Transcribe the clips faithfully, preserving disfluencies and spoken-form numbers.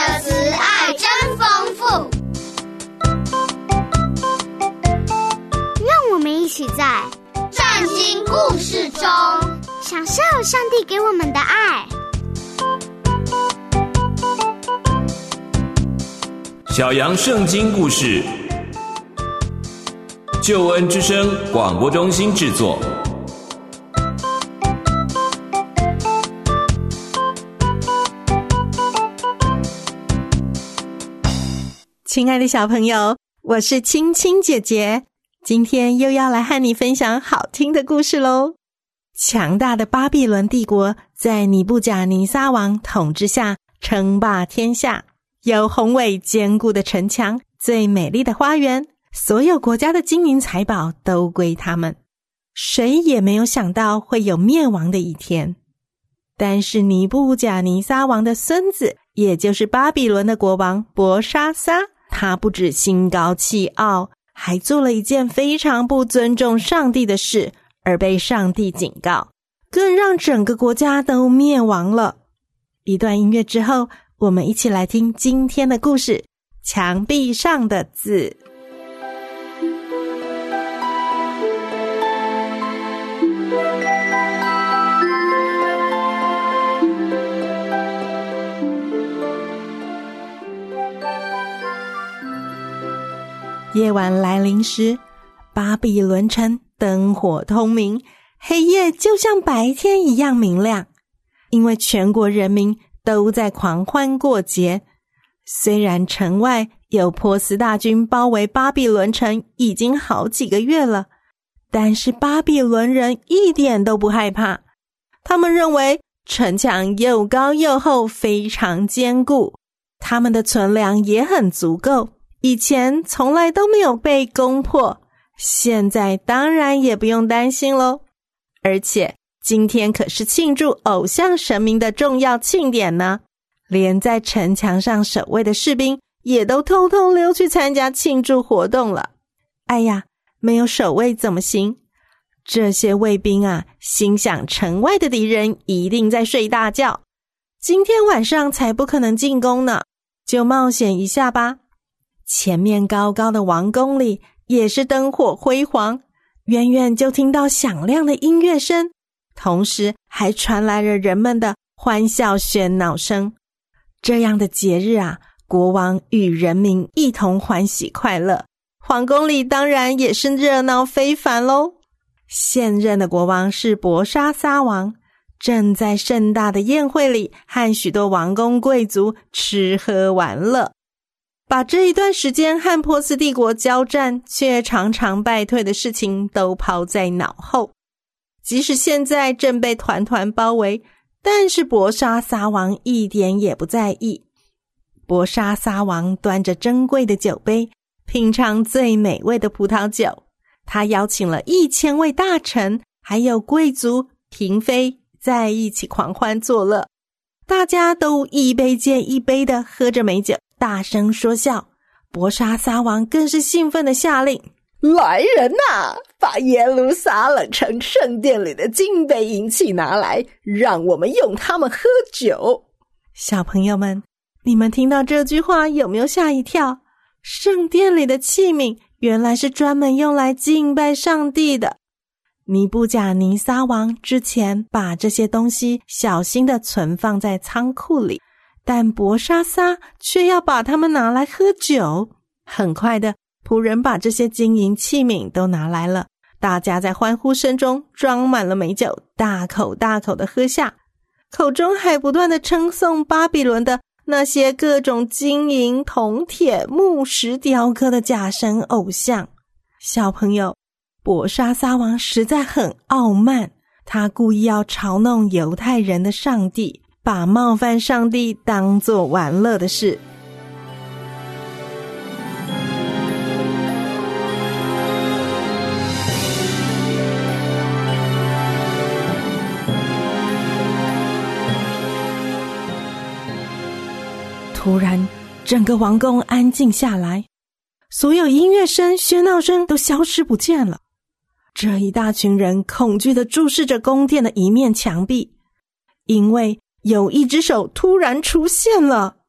的慈爱真丰富。 让我们一起在圣经故事中享受上帝给我们的爱。 小羊圣经故事，救恩之声广播中心制作。 亲爱的小朋友，我是青青姐姐，今天又要来和你分享好听的故事咯。强大的巴比伦帝国在尼布甲尼撒王统治下称霸天下，有宏伟坚固的城墙，最美丽的花园，所有国家的金银财宝都归他们。谁也没有想到会有灭亡的一天。但是尼布甲尼撒王的孙子，也就是巴比伦的国王伯沙撒，他不止心高气傲，还做了一件非常不尊重上帝的事，而被上帝警告，更让整个国家都灭亡了。一段音乐之后，我们一起来听今天的故事，墙壁上的字。夜晚来临时，巴比伦城灯火通明，黑夜就像白天一样明亮，因为全国人民都在狂欢过节。虽然城外有波斯大军包围巴比伦城已经好几个月了，但是巴比伦人一点都不害怕。他们认为城墙又高又厚，非常坚固，他们的存粮也很足够，以前从来都没有被攻破，现在当然也不用担心咯。而且今天可是庆祝偶像神明的重要庆典呢，连在城墙上守卫的士兵也都偷偷溜去参加庆祝活动了。哎呀，没有守卫怎么行？这些卫兵啊，心想城外的敌人一定在睡大觉，今天晚上才不可能进攻呢，就冒险一下吧。前面高高的王宫里也是灯火辉煌，远远就听到响亮的音乐声，同时还传来了人们的欢笑喧闹声。这样的节日啊，国王与人民一同欢喜快乐，皇宫里当然也是热闹非凡咯。现任的国王是伯沙撒王，正在盛大的宴会里和许多王公贵族吃喝玩乐，把这一段时间和波斯帝国交战却常常败退的事情都抛在脑后。即使现在正被团团包围，但是伯沙撒王一点也不在意。伯沙撒王端着珍贵的酒杯，品尝最美味的葡萄酒，他邀请了一千位大臣还有贵族嫔妃在一起狂欢作乐，大家都一杯接一杯的喝着美酒，大声说笑。伯沙撒王更是兴奋的下令，来人啊，把耶路撒冷城圣殿里的金杯银器拿来，让我们用它们喝酒。小朋友们，你们听到这句话有没有吓一跳？圣殿里的器皿原来是专门用来敬拜上帝的。尼布甲尼撒王之前把这些东西小心地存放在仓库里，但伯沙撒却要把它们拿来喝酒。很快的，仆人把这些金银器皿都拿来了，大家在欢呼声中装满了美酒，大口大口地喝下，口中还不断地称颂巴比伦的那些各种金银铜铁木石雕刻的假神偶像。小朋友，伯沙撒王实在很傲慢，他故意要嘲弄犹太人的上帝，把冒犯上帝当作玩乐的事。突然，整个王宫安静下来，所有音乐声、喧闹声都消失不见了。这一大群人恐惧地注视着宫殿的一面墙壁，因为有一只手突然出现了。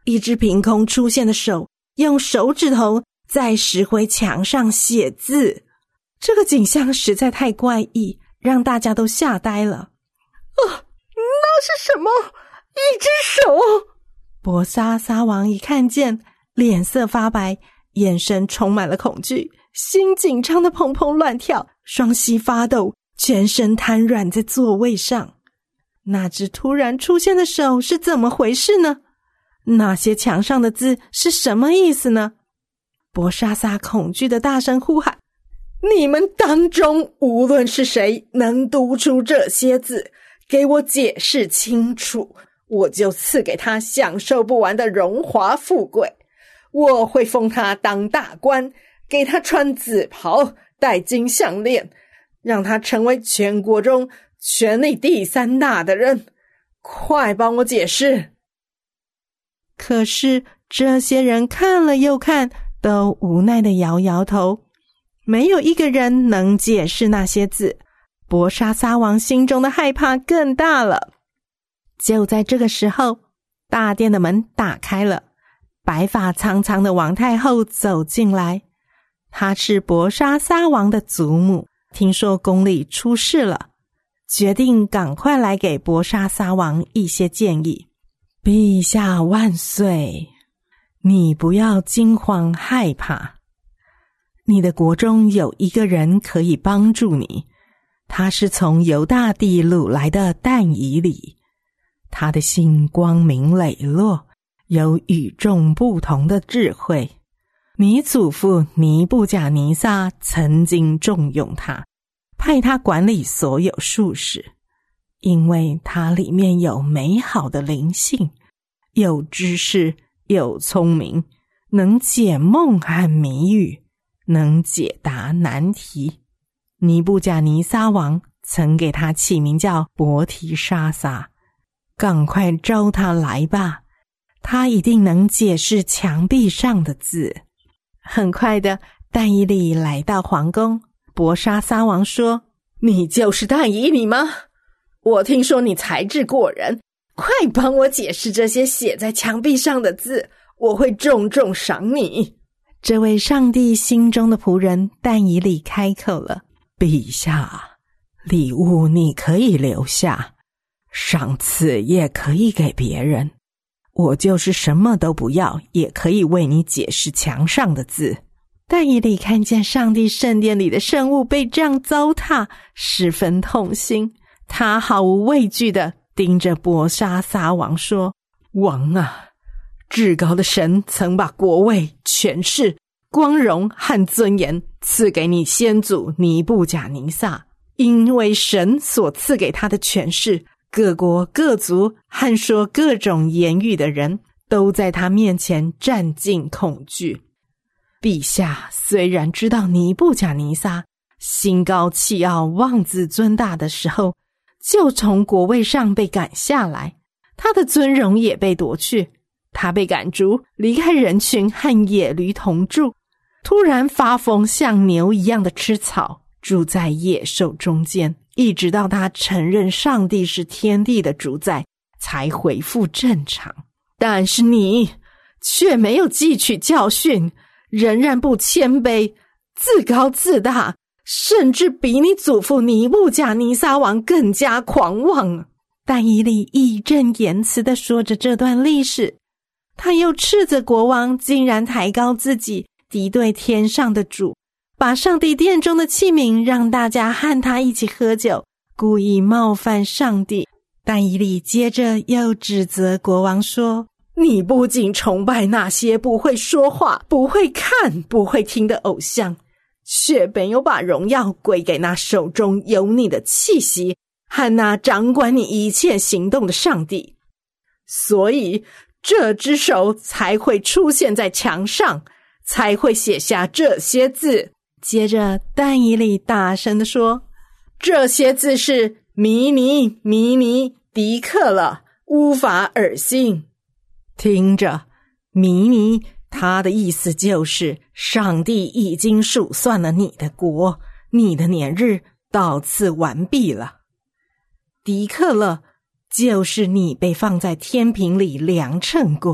一只凭空出现的手用手指头在石灰墙上写字。这个景象实在太怪异，让大家都吓呆了。 啊，那是什么？一只手！ 博沙沙王一看见，脸色发白，眼神充满了恐惧，心紧张的砰砰乱跳，双膝发抖，全身瘫软在座位上。那只突然出现的手是怎么回事呢？那些墙上的字是什么意思呢？博沙沙恐惧的大声呼喊： 你们当中无论是谁能读出这些字，给我解释清楚，我就赐给他享受不完的荣华富贵。我会封他当大官，给他穿紫袍，戴金项链，让他成为全国中权力第三大的人。快帮我解释！ 可是这些人看了又看，都无奈地摇摇头，没有一个人能解释那些字。博沙沙王心中的害怕更大了。就在这个时候，大殿的门打开了，白发苍苍的王太后走进来。她是博沙沙王的祖母，听说宫里出事了，决定赶快来给博沙沙王一些建议。陛下万岁，你不要惊慌害怕，你的国中有一个人可以帮助你，他是从犹大地掳来的但以理，他的心光明磊落，有与众不同的智慧。你祖父尼布甲尼撒曾经重用他，派他管理所有术士，因为他里面有美好的灵性，有知识，有聪明，能解梦和谜语，能解答难题。尼布甲尼撒王曾给他起名叫伯提沙撒，赶快招他来吧，他一定能解释墙壁上的字。很快的，但以理来到皇宫。博沙撒王说： 你就是但以理吗？我听说你才智过人，快帮我解释这些写在墙壁上的字，我会重重赏你。 这位上帝心中的仆人但以理开口了：陛下，礼物你可以留下，赏赐也可以给别人，我就是什么都不要，也可以为你解释墙上的字。但以理看见上帝圣殿里的圣物被这样糟蹋，十分痛心。他毫无畏惧地盯着博沙撒王说：王啊，至高的神曾把国位、权势、光荣和尊严赐给你先祖尼布甲尼撒，因为神所赐给他的权势，各国各族和说各种言语的人都在他面前战尽恐惧。陛下虽然知道尼布甲尼撒心高气傲、妄自尊大的时候，就从国位上被赶下来，他的尊荣也被夺去，他被赶逐，离开人群，和野驴同住，突然发疯，像牛一样的吃草，住在野兽中间，一直到他承认上帝是天地的主宰，才恢复正常。但是你却没有汲取教训，仍然不谦卑，自高自大，甚至比你祖父尼布甲尼撒王更加狂妄。但以理义正言辞地说着这段历史，他又斥责国王竟然抬高自己，敌对天上的主，把上帝殿中的器皿让大家和他一起喝酒，故意冒犯上帝。但以理接着又指责国王说：你不仅崇拜那些不会说话、不会看、不会听的偶像，却没有把荣耀归给那手中有你的气息和那掌管你一切行动的上帝，所以这只手才会出现在墙上，才会写下这些字。接着但以理大声地说：这些字是迷尼、迷尼、迪克了，乌法尔辛。听着，迷尼，他的意思就是上帝已经数算了你的国，你的年日到此完毕了。迪克勒，就是你被放在天平里量称过，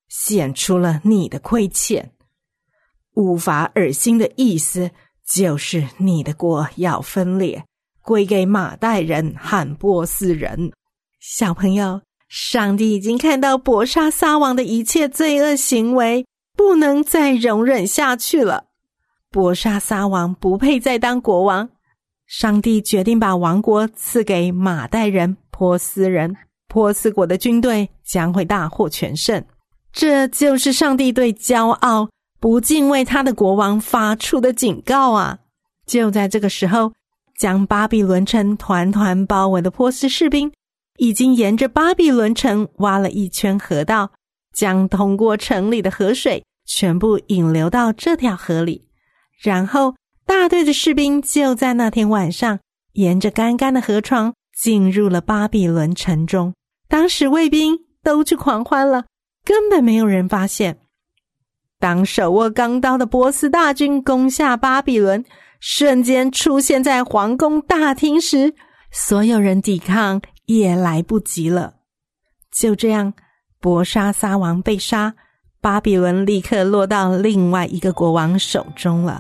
显出了你的亏欠。无法尔心的意思就是你的国要分裂，归给马代人和波斯人。小朋友，上帝已经看到伯沙撒王的一切罪恶行为，不能再容忍下去了。伯沙撒王不配再当国王，上帝决定把王国赐给马代人、波斯人，波斯国的军队将会大获全胜。这就是上帝对骄傲、不敬畏他的国王发出的警告啊！就在这个时候，将巴比伦城团团包围的波斯士兵已经沿着巴比伦城挖了一圈河道，将通过城里的河水全部引流到这条河里。然后大队的士兵就在那天晚上沿着干干的河床进入了巴比伦城中。当时卫兵都去狂欢了，根本没有人发现。当手握钢刀的波斯大军攻下巴比伦，瞬间出现在皇宫大厅时，所有人抵抗也来不及了。就这样，伯沙撒王被杀，巴比伦立刻落到另外一个国王手中了。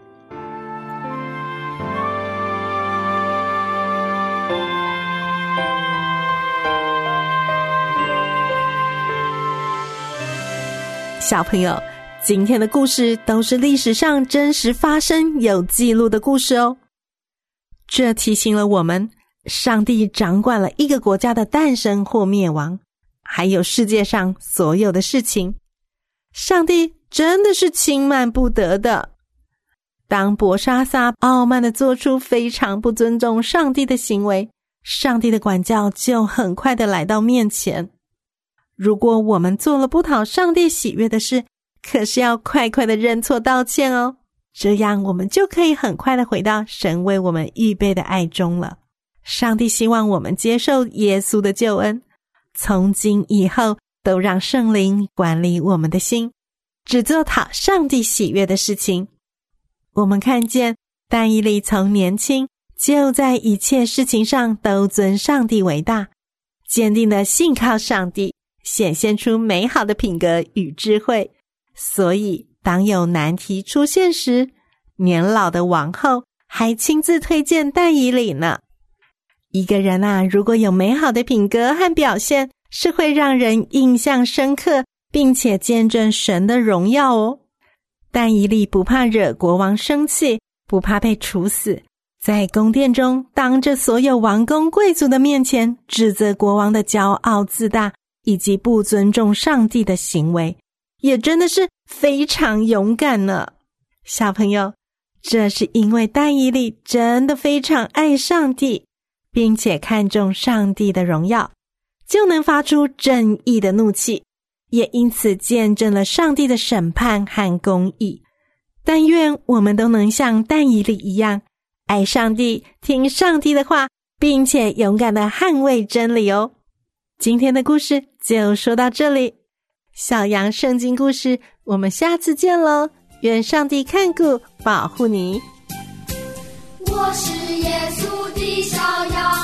小朋友，今天的故事都是历史上真实发生有记录的故事哦。这提醒了我们，上帝掌管了一个国家的诞生或灭亡，还有世界上所有的事情。上帝真的是轻慢不得的。当伯沙撒傲慢地做出非常不尊重上帝的行为，上帝的管教就很快地来到面前。如果我们做了不讨上帝喜悦的事，可是要快快的认错道歉哦，这样我们就可以很快的回到神为我们预备的爱中了。上帝希望我们接受耶稣的救恩，从今以后都让圣灵管理我们的心，只做讨上帝喜悦的事情。我们看见但以理从年轻就在一切事情上都尊上帝为大，坚定的信靠上帝，显现出美好的品格与智慧。所以当有难题出现时，年老的王后还亲自推荐但以理呢。一个人啊，如果有美好的品格和表现，是会让人印象深刻，并且见证神的荣耀哦。但以理不怕惹国王生气，不怕被处死，在宫殿中当着所有王公贵族的面前指责国王的骄傲自大以及不尊重上帝的行为，也真的是非常勇敢呢。小朋友，这是因为但以理真的非常爱上帝，并且看重上帝的荣耀，就能发出正义的怒气，也因此见证了上帝的审判和公义。但愿我们都能像但以理一样，爱上帝，听上帝的话，并且勇敢地捍卫真理哦。今天的故事就说到这里，小羊圣经故事，我们下次见咯，愿上帝看顾保护你。 我是耶稣的小羊。